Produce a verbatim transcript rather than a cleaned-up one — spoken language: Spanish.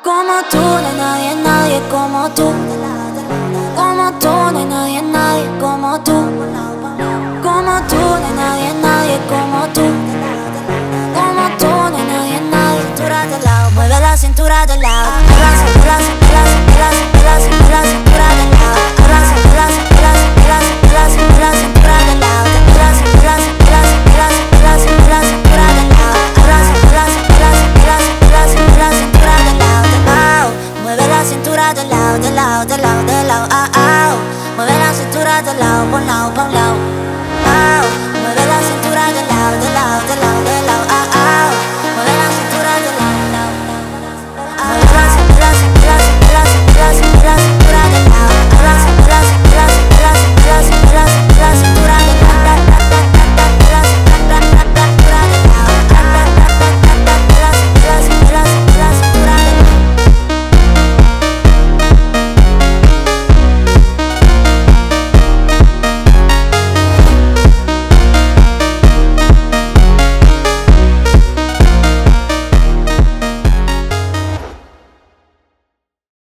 Como tú, no hay nadie, nadie como tú. Como tú, no hay nadie, nadie como tú. Como tú, no hay nadie, nadie como tú. Como tú, no hay nadie, nadie. Cintura de lado, mueve la cintura de lado.